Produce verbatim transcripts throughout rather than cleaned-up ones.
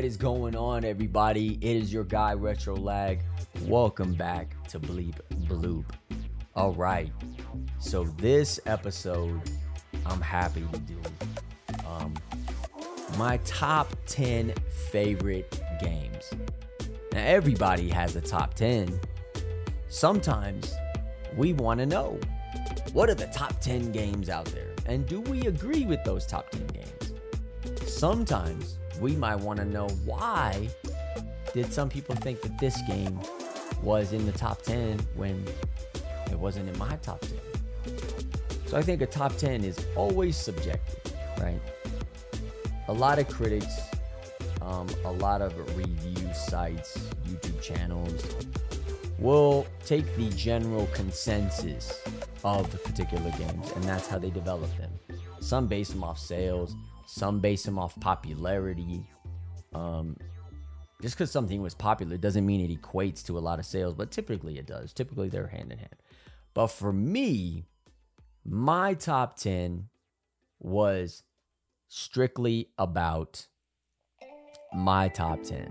is going on, everybody? It is your guy, Retro Lag. Welcome back to Bleep Bloop. All right, so this episode, I'm happy to do um, my top ten favorite games. Now, everybody has a top ten. Sometimes we want to know, what are the top ten games out there? And do we agree with those top ten games? Sometimes we might want to know, why did some people think that this game was in the top ten when it wasn't in my top ten? So I think a top ten is always subjective, right? A lot of critics, um, a lot of review sites, YouTube channels will take the general consensus of the particular games, and that's how they develop them. Some base them off sales, some base them off popularity. Um, just because something was popular doesn't mean it equates to a lot of sales, but typically it does. Typically they're hand in hand. But for me, my top ten was strictly about my top ten.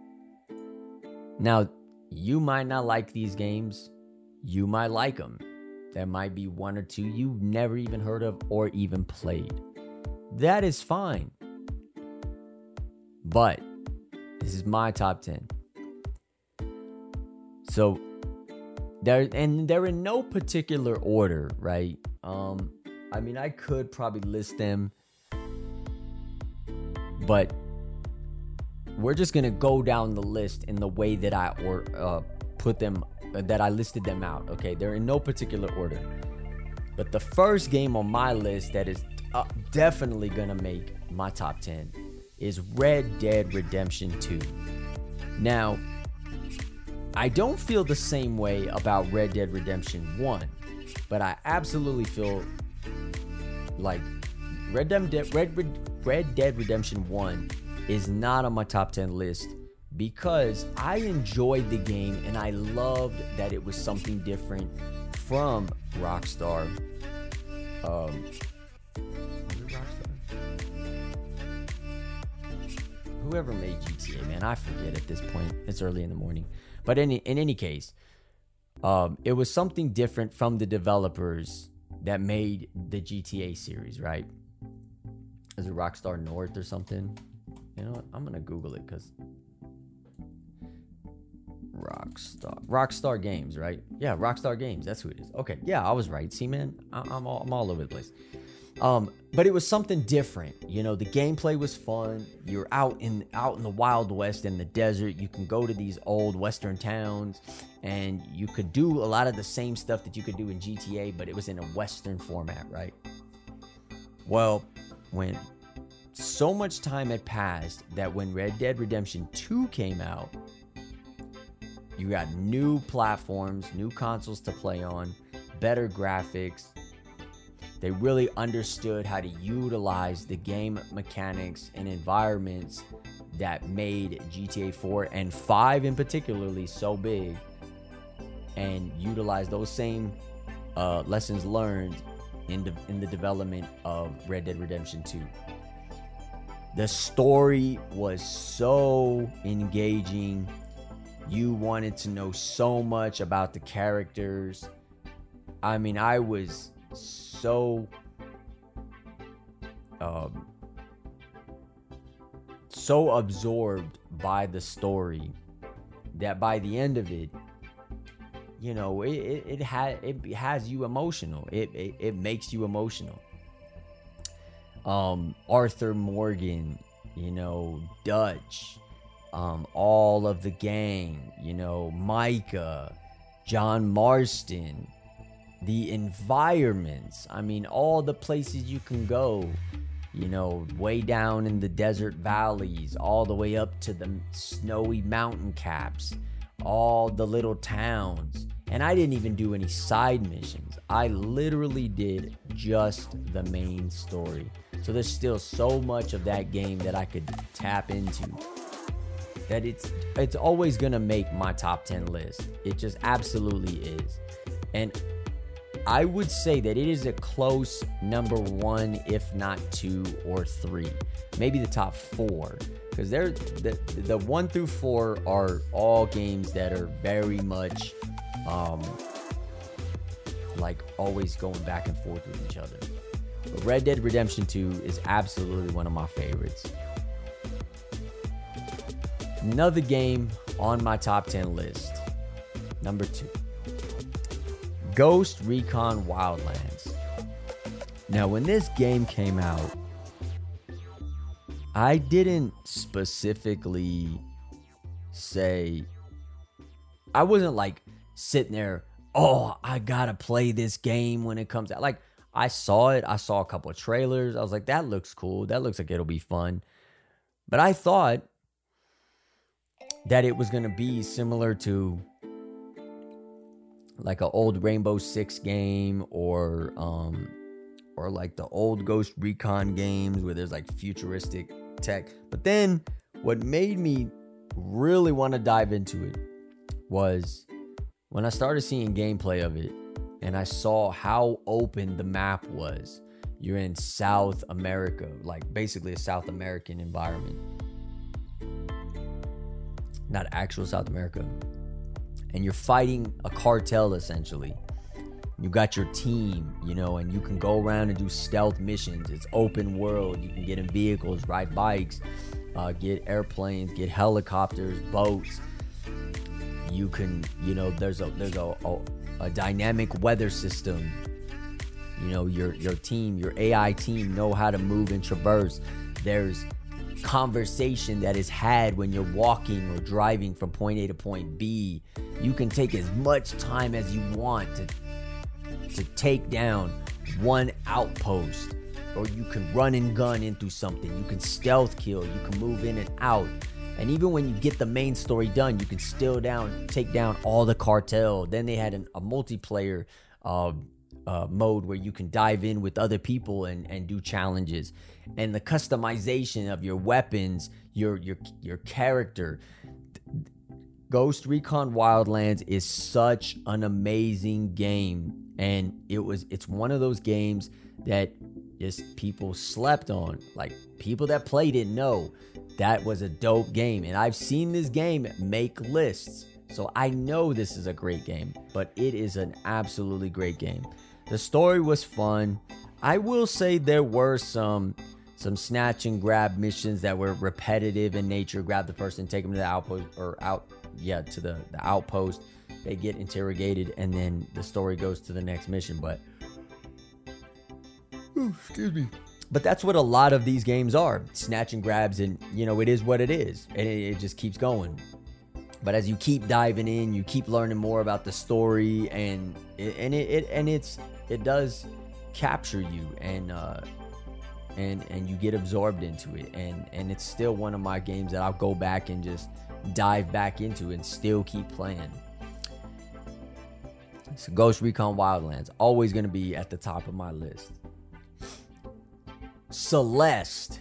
Now, you might not like these games. You might like them. There might be one or two you've never even heard of or even played. That is fine. But this is my top ten. So there, and they're in no particular order, right? Um, I mean, I could probably list them, but we're just gonna go down the list in the way that I or uh, put them, uh, that I listed them out. Okay, they're in no particular order. But the first game on my list that is uh, definitely gonna make my top ten is Red Dead Redemption two. Now, I don't feel the same way about Red Dead Redemption one, but I absolutely feel like Red Dead, Red, Red Dead Redemption one is not on my top ten list because I enjoyed the game and I loved that it was something different from Rockstar. Um, was it Rockstar? Whoever made G T A, man, I forget at this point. It's early in the morning. But in, in any case, um, it was something different from the developers that made the G T A series, right? Is it Rockstar North or something? You know what? I'm going to Google it because Rockstar. Rockstar Games, right? Yeah, Rockstar Games. That's who it is. Okay. Yeah, I was right. See, man, I, I'm, all, I'm all over the place. Um, but it was something different. You know, the gameplay was fun. You're out in out in the Wild West in the desert. You can go to these old Western towns and you could do a lot of the same stuff that you could do in G T A, but it was in a Western format, right? Well, when so much time had passed that when Red Dead Redemption two came out, you got new platforms, new consoles to play on, better graphics. They really understood how to utilize the game mechanics and environments that made G T A four and five in particularly so big, and utilize those same uh, lessons learned in, de- in the development of Red Dead Redemption two. The story was so engaging. You wanted to know so much about the characters. I mean, I was so um, so absorbed by the story that by the end of it, you know, it it, it, ha- it has you emotional. It, it it makes you emotional. Um, Arthur Morgan, you know, Dutch, um, all of the gang, you know, Micah, John Marston, the environments. I mean, all the places you can go, you know, way down in the desert valleys, all the way up to the snowy mountain caps, all the little towns. And I didn't even do any side missions. I literally did just the main story. So there's still so much of that game that I could tap into that it's it's always gonna make my top ten list. It just absolutely is. And I would say that it is a close number one, if not two or three, maybe the top four. because they're the, the one through four are all games that are very much um, like always going back and forth with each other. But Red Dead Redemption two is absolutely one of my favorites. Another game on my top ten list. Number two, Ghost Recon Wildlands. Now, when this game came out, I didn't specifically say, I wasn't like sitting there, oh, I gotta play this game when it comes out. Like, I saw it. I saw a couple of trailers. I was like, that looks cool. That looks like it'll be fun. But I thought that it was going to be similar to like an old Rainbow Six game or um or like the old Ghost Recon games where there's like futuristic tech. But then what made me really want to dive into it was when I started seeing gameplay of it and I saw how open the map was. You're in South America, like basically a South American environment. Not actual South America. And you're fighting a cartel essentially. You got your team, you know, and you can go around and do stealth missions. It's open world. You can get in vehicles, ride bikes, uh, get airplanes, get helicopters, boats. You can, you know, there's a there's a, a, a dynamic weather system. You know, your your team, your A I team know how to move and traverse. There's conversation that is had when you're walking or driving from point A to point B. You can take as much time as you want to to take down one outpost, or you can run and gun into something. You can stealth kill. You can move in and out. And even when you get the main story done, you can still down take down all the cartel. Then they had an, a multiplayer uh, uh, mode where you can dive in with other people and, and do challenges. And the customization of your weapons, your your your character. Ghost Recon Wildlands is such an amazing game, and it was it's one of those games that just people slept on. Like, people that played it know that was a dope game, and I've seen this game make lists, so I know this is a great game. But it is an absolutely great game. The story was fun. I will say there were some some snatch and grab missions that were repetitive in nature. Grab the person, take them to the outpost or out yeah to the, the outpost. They get interrogated, and then the story goes to the next mission. But oh, excuse me. But that's what a lot of these games are. Snatch and grabs, and you know, it is what it is. And it, it just keeps going. But as you keep diving in, you keep learning more about the story, and it, and it, it and it's it does capture you, and uh and and you get absorbed into it, and and it's still one of my games that I'll go back and just dive back into and still keep playing. So Ghost Recon Wildlands, always going to be at the top of my list. Celeste.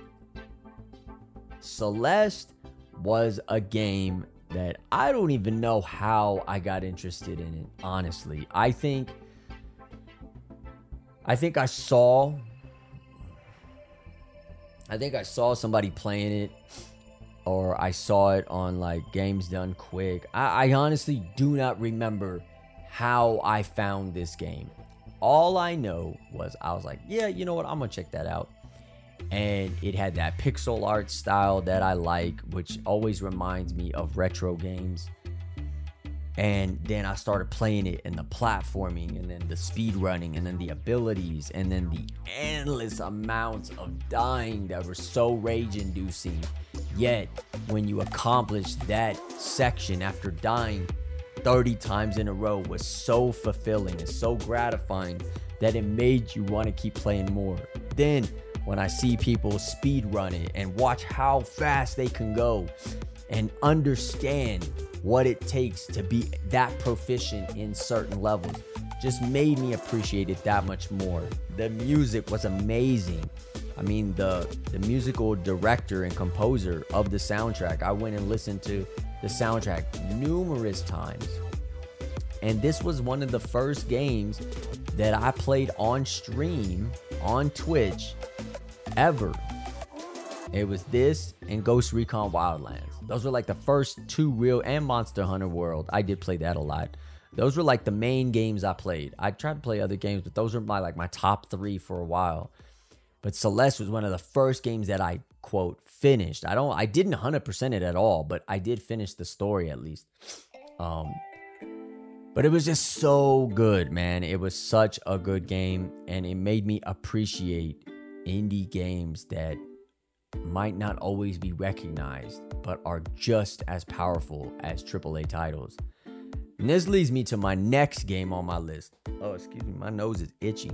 Celeste was a game that I don't even know how I got interested in it, honestly. I think I think I saw I think I saw somebody playing it, or I saw it on like Games Done Quick. I, I honestly do not remember how I found this game. All I know was I was like, yeah, you know what? I'm going to check that out. And it had that pixel art style that I like, which always reminds me of retro games. And then I started playing it, and the platforming, and then the speed running, and then the abilities, and then the endless amounts of dying that were so rage inducing. Yet when you accomplish that section after dying thirty times in a row was so fulfilling and so gratifying that it made you want to keep playing more. Then when I see people speed run it and watch how fast they can go and understand what it takes to be that proficient in certain levels, just made me appreciate it that much more. The music was amazing. I mean, the the musical director and composer of the soundtrack, I went and listened to the soundtrack numerous times. And this was one of the first games that I played on stream on Twitch ever. It was this and Ghost Recon Wildlands. Those were like the first two real, and Monster Hunter World. I did play that a lot. Those were like the main games I played. I tried to play other games, but those were my like my top three for a while. But Celeste was one of the first games that I, quote, finished. I don't, I didn't one hundred percent it at all, but I did finish the story at least. Um, but it was just so good, man. It was such a good game, and it made me appreciate indie games that might not always be recognized, but are just as powerful as triple A titles. And this leads me to my next game on my list. Oh, excuse me, my nose is itchy.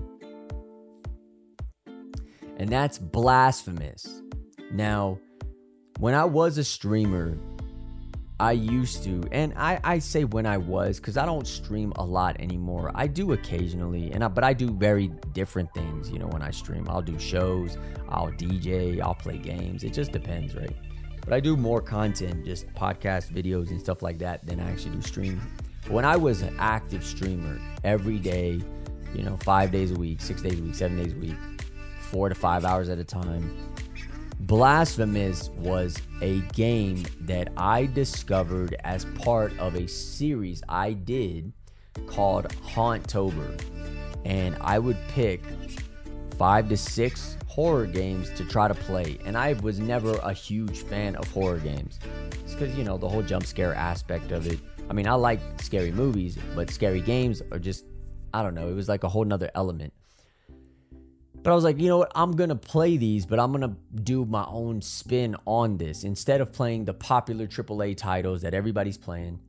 And that's Blasphemous. Now, when I was a streamer, I used to, and I, I say when I was, because I don't stream a lot anymore. I do occasionally, and I, but I do very different things, you know, when I stream. I'll do shows, I'll D J, I'll play games. It just depends, right? But I do more content, just podcast videos and stuff like that, than I actually do streaming. When I was an active streamer, every day, you know, five days a week, six days a week, seven days a week, four to five hours at a time, Blasphemous was a game that I discovered as part of a series I did called Haunttober. And I would pick five to six horror games to try to play. And I was never a huge fan of horror games. It's because, you know, the whole jump scare aspect of it. I mean, I like scary movies, but scary games are just, I don't know, it was like a whole nother element. But I was like, you know what, I'm going to play these, but I'm going to do my own spin on this. Instead of playing the popular triple A titles that everybody's playing,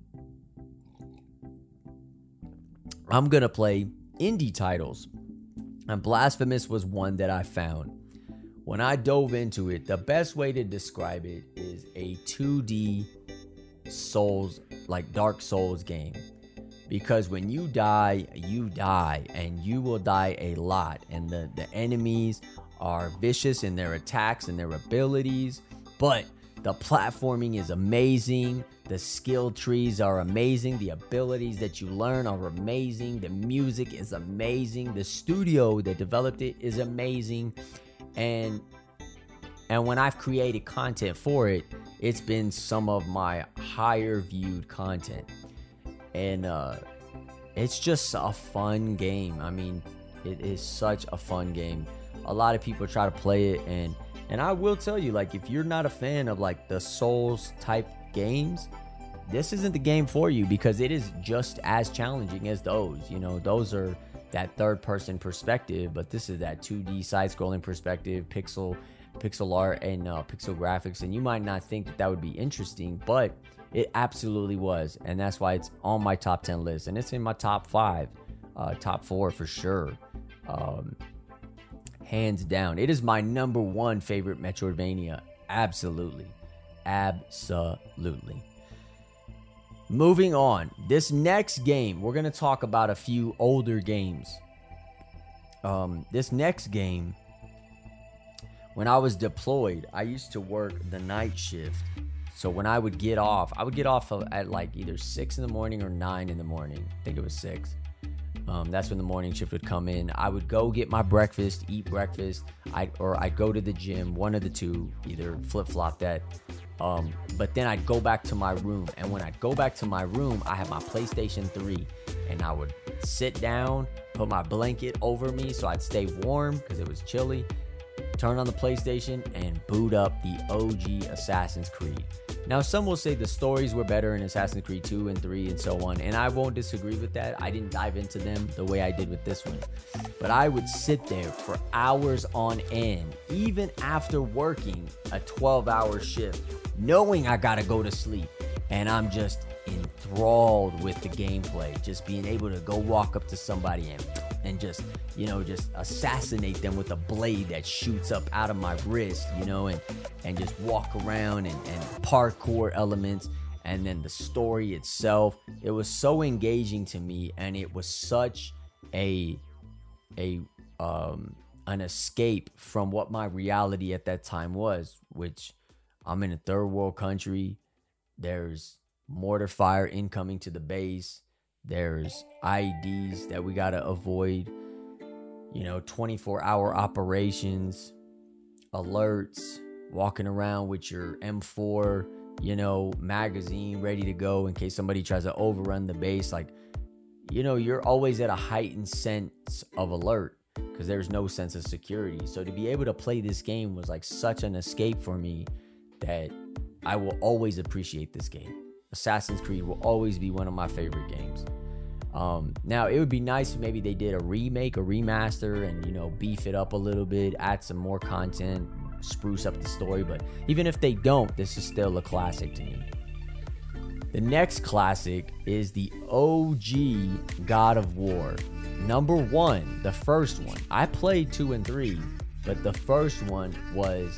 I'm going to play indie titles. And Blasphemous was one that I found. When I dove into it, the best way to describe it is a two D Souls, like Dark Souls game. Because when you die, you die, and you will die a lot. And the, the enemies are vicious in their attacks and their abilities. But the platforming is amazing. The skill trees are amazing. The abilities that you learn are amazing. The music is amazing. The studio that developed it is amazing. And and when I've created content for it, it's been some of my higher viewed content. And uh, it's just a fun game. I mean, it is such a fun game. A lot of people try to play it, and and I will tell you, like, if you're not a fan of like the Souls type games, this isn't the game for you, because it is just as challenging as those. You know, those are that third person perspective, but this is that two D side scrolling perspective, pixel pixel art and uh, pixel graphics. And you might not think that that would be interesting, but it absolutely was, and that's why it's on my top ten list, and it's in my top five, uh, top four for sure, um, hands down. It is my number one favorite Metroidvania, absolutely, absolutely. Moving on, this next game, we're gonna talk about a few older games. Um, this next game, when I was deployed, I used to work the night shift. So when I would get off, I would get off at like either six in the morning or nine in the morning. I think it was six. Um, that's when the morning shift would come in. I would go get my breakfast, eat breakfast, I or I'd go to the gym, one of the two, either flip-flop that. Um, but then I'd go back to my room. And when I'd go back to my room, I had my PlayStation three. And I would sit down, put my blanket over me so I'd stay warm because it was chilly. Turn on the PlayStation and boot up the O G Assassin's Creed. Now, some will say the stories were better in Assassin's Creed two and three and so on, and I won't disagree with that. I didn't dive into them the way I did with this one. But I would sit there for hours on end, even after working a twelve-hour shift, knowing I gotta go to sleep, and I'm just enthralled with the gameplay, just being able to go walk up to somebody and and just, you know, just assassinate them with a blade that shoots up out of my wrist, you know, and and just walk around and, and parkour elements, and then the story itself. It was so engaging to me, and it was such a a um an escape from what my reality at that time was, which I'm in a third world country. There's mortar fire incoming to the base. There's I E Ds that we gotta avoid. You know, twenty-four hour operations, alerts, walking around with your M four, you know, magazine ready to go in case somebody tries to overrun the base. Like, you know, you're always at a heightened sense of alert because there's no sense of security. So to be able to play this game was like such an escape for me that I will always appreciate this game. Assassin's Creed will always be one of my favorite games. Um, now, it would be nice if maybe they did a remake, a remaster, and, you know, beef it up a little bit, add some more content, spruce up the story. But even if they don't, this is still a classic to me. The next classic is the O G God of War. Number one, the first one. I played two and three, but the first one was...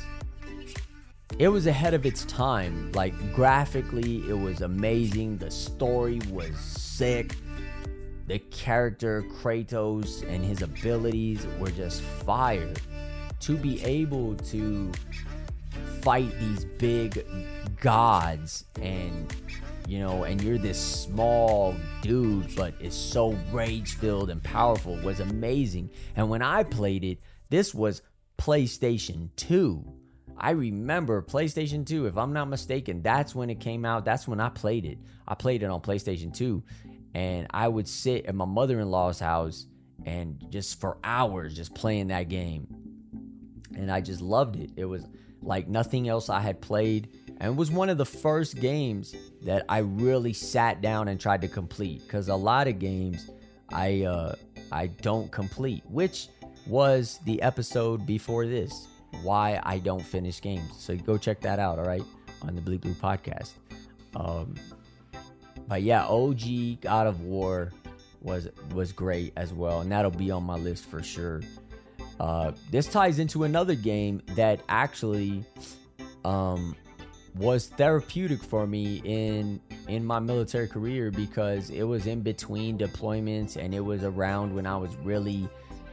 it was ahead of its time. Like, graphically, it was amazing. The story was sick. The character, Kratos, and his abilities were just fire. To be able to fight these big gods and, you know, and you're this small dude, but it's so rage-filled and powerful was amazing. And when I played it, this was PlayStation two. I remember PlayStation two, if I'm not mistaken, that's when it came out. That's when I played it. I played it on PlayStation two. And I would sit at my mother-in-law's house and just for hours just playing that game. And I just loved it. It was like nothing else I had played. And it was one of the first games that I really sat down and tried to complete. Because a lot of games I uh, I don't complete. Which was the episode before this. Why I don't finish games. So go check that out, all right? On the Bleep Blue podcast. Um... But yeah, O G God of War was was great as well, and that'll be on my list for sure. Uh, this ties into another game that actually um, was therapeutic for me in in my military career because it was in between deployments and it was around when I was really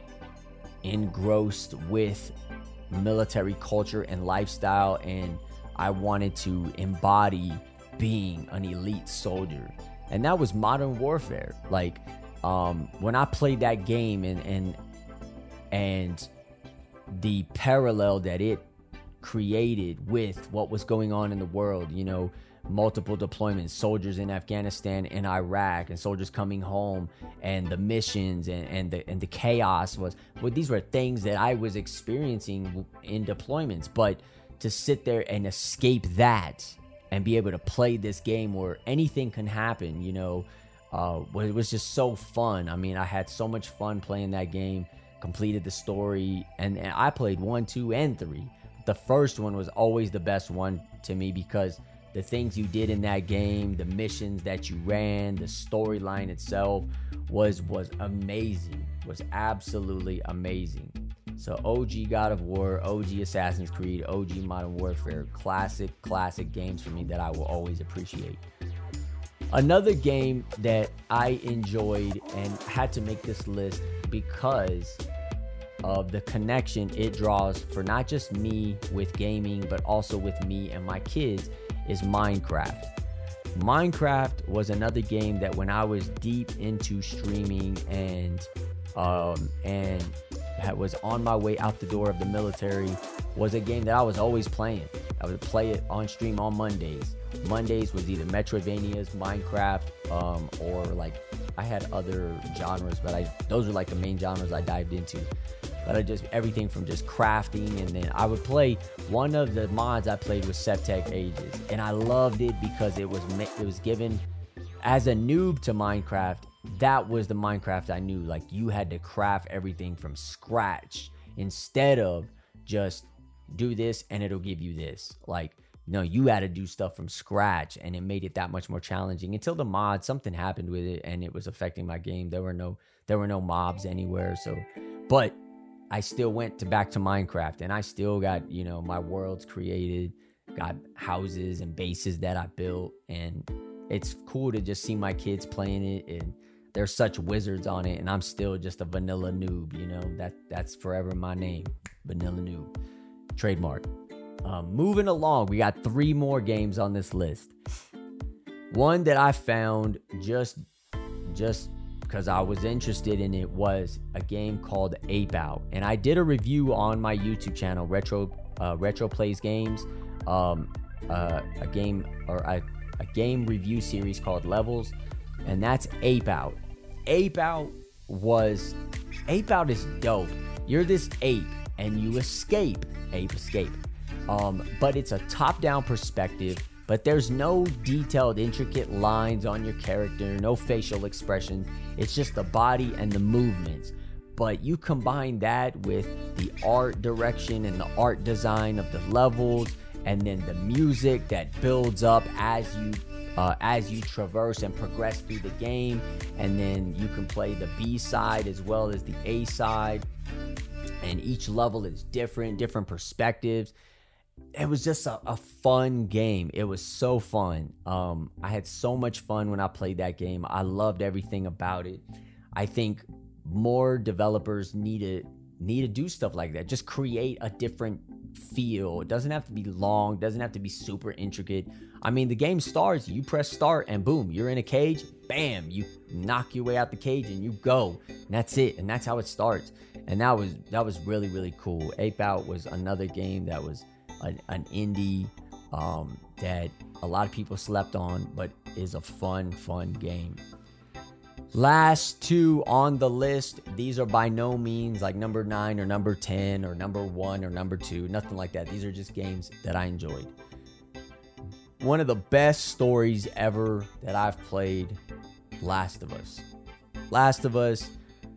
engrossed with military culture and lifestyle, and I wanted to embody being an elite soldier, and that was Modern Warfare. Like, um, when I played that game and and and the parallel that it created with what was going on in the world, you know, multiple deployments, soldiers in Afghanistan and Iraq, and soldiers coming home, and the missions and, and the and the chaos was. Well, these were things that I was experiencing in deployments, but to sit there and escape that and be able to play this game where anything can happen, you know, uh, it was just so fun. I mean, I had so much fun playing that game, completed the story, and, and I played one, two, and three. The first one was always the best one to me because the things you did in that game, the missions that you ran, the storyline itself was was amazing, was absolutely amazing. So O G God of War, O G Assassin's Creed, O G Modern Warfare, classic, classic games for me that I will always appreciate. Another game that I enjoyed and had to make this list because of the connection it draws for not just me with gaming, but also with me and my kids is Minecraft. Minecraft was another game that when I was deep into streaming and um, and was on my way out the door of the military, was a game that I was always playing. I would play it on stream on Mondays. Mondays was either Metroidvanias, Minecraft, um, or like I had other genres, but I those were like the main genres I dived into. But I just everything from just crafting, and then I would play one of the mods I played was Septec Ages, and I loved it because it was it was given as a noob to Minecraft. That was the Minecraft I knew. Like, you had to craft everything from scratch instead of just do this and it'll give you this. Like, no, you had to do stuff from scratch, and it made it that much more challenging until the mod, something happened with it and it was affecting my game. There were no, there were no mobs anywhere. So, but I still went to back to Minecraft, and I still got, you know, my worlds created, got houses and bases that I built, and it's cool to just see my kids playing it, and they're such wizards on it, and I'm still just a vanilla noob, you know. That that's forever my name, vanilla noob, trademark. Um, moving along, we got three more games on this list. One that I found just just because I was interested in it was a game called Ape Out, and I did a review on my YouTube channel, Retro uh, Retro Plays Games, um, uh, a game or a, a game review series called Levels, and that's Ape Out. Ape Out was Ape Out is dope. You're this ape and you escape. Ape escape. Um, but it's a top-down perspective. But there's no detailed, intricate lines on your character, no facial expression. It's just the body and the movements. But you combine that with the art direction and the art design of the levels, and then the music that builds up as you uh, as you traverse and progress through the game. And then you can play the B side as well as the A side. And each level is different, different perspectives. It was just a, a fun game. It was so fun. Um, I had so much fun when I played that game. I loved everything about it. I think more developers need to need to do stuff like that. Just create a different feel. It doesn't have to be long. It doesn't have to be super intricate. I mean, the game starts, you press start, and boom, you're in a cage. Bam, you knock your way out the cage and you go. And that's it. And that's how it starts. And that was that was really, really cool. Ape Out was another game that was An, an indie um, that a lot of people slept on, but is a fun, fun game. Last two on the list. These are by no means like number nine or number ten or number one or number two. Nothing like that. These are just games that I enjoyed. One of the best stories ever that I've played, Last of Us. Last of Us.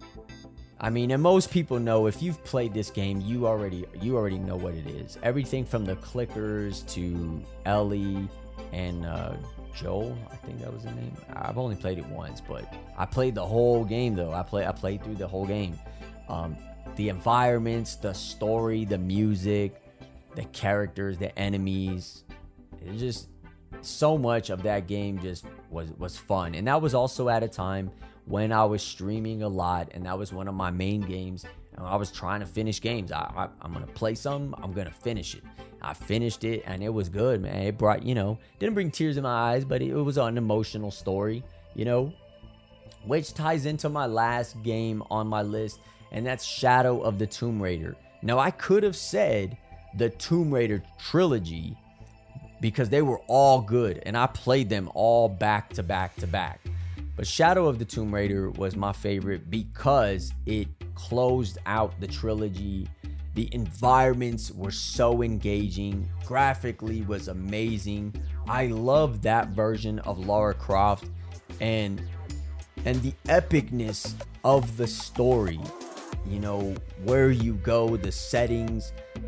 I mean, and most people know, if you've played this game, you already you already know what it is. Everything from the clickers to Ellie and uh, Joel, I think that was the name. I've only played it once, but I played the whole game though. I play I played through the whole game. Um, the environments, the story, the music, the characters, the enemies. It just so much of that game just was was fun, and that was also at a time when I was streaming a lot, and that was one of my main games, and I was trying to finish games. I, I, I'm going to play something, I'm going to finish it. I finished it, and it was good, man. It brought, you know, didn't bring tears in my eyes, but it, it was an emotional story, you know, which ties into my last game on my list, and that's Shadow of the Tomb Raider. Now, I could have said the Tomb Raider trilogy because they were all good, and I played them all back to back to back. But Shadow of the Tomb Raider was my favorite because it closed out the trilogy. The environments were so engaging. Graphically was amazing. I love that version of Lara Croft, and and the epicness of the story. You know, where you go, the settings,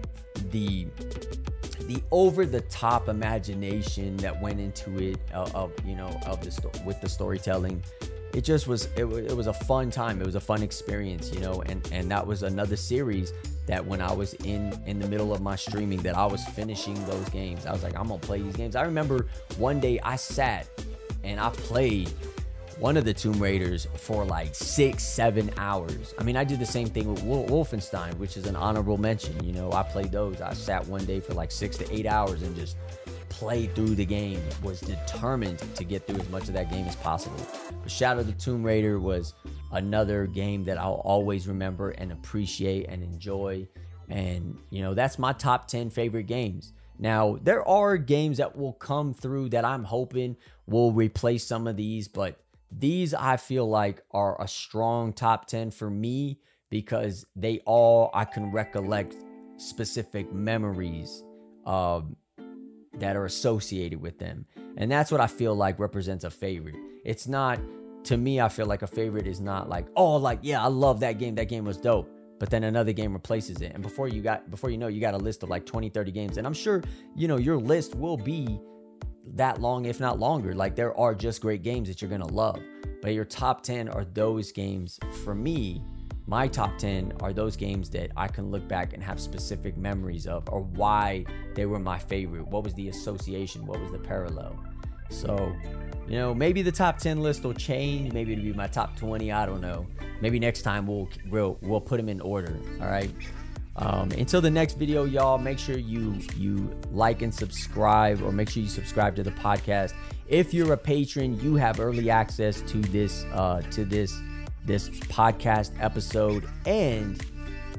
the the over-the-top imagination that went into it uh, of you know of the sto- with the storytelling. It just was it, w- it was a fun time. It was a fun experience, you know, and and that was another series that when I was in in the middle of my streaming, that I was finishing those games. I was like, I'm gonna play these games. I remember one day I sat and I played one of the Tomb Raiders for like six, seven hours. I mean, I did the same thing with Wol- Wolfenstein, which is an honorable mention. You know, I played those. I sat one day for like six to eight hours and just played through the game. Was determined to get through as much of that game as possible. But Shadow of the Tomb Raider was another game that I'll always remember and appreciate and enjoy. And, you know, that's my top ten favorite games. Now, there are games that will come through that I'm hoping will replace some of these, but these I feel like are a strong top ten for me because they all, I can recollect specific memories um, that are associated with them. And that's what I feel like represents a favorite. It's not, to me, I feel like a favorite is not like, oh, like, yeah, I love that game. That game was dope. But then another game replaces it. And before you got, before you know, you got a list of like twenty, thirty games. And I'm sure, you know, your list will be that long, if not longer. Like, there are just great games that you're going to love. But your top ten are those games. For me, my top ten are those games that I can look back and have specific memories of, or why they were my favorite. What was the association? What was the parallel? So, you know, maybe the top ten list will change. Maybe it'll be my top twenty. I don't know. Maybe next time we'll we'll, we'll put them in order. All right. Um, until the next video, y'all, make sure you you like and subscribe, or make sure you subscribe to the podcast. If you're a patron, you have early access to this uh, to this this podcast episode, and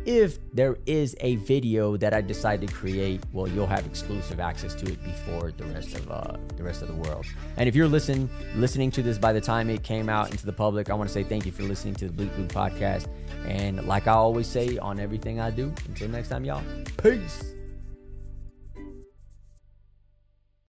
if there is a video that I decide to create, well, you'll have exclusive access to it before the rest of uh, the rest of the world. And if you're listening listening to this by the time it came out into the public, I want to say thank you for listening to the Bleep Blue podcast. And like I always say on everything I do, until next time, y'all, peace.